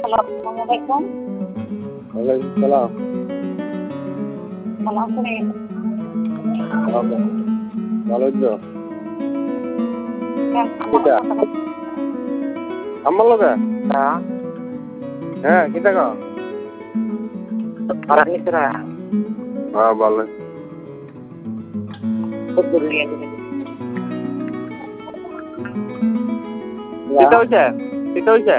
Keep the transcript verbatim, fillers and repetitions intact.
আসসালামু আলাইকুম। ওয়ালাইকুম সালাম। ভালো আছেন? ভালো তো। হ্যাঁ, কিতা আমার লগে হ্যাঁ হ্যাঁ কিতা কও আর নিসরা হ্যাঁ ভালো খুব দুনিয়া দিলে কিতা হইছে কিতা হইছে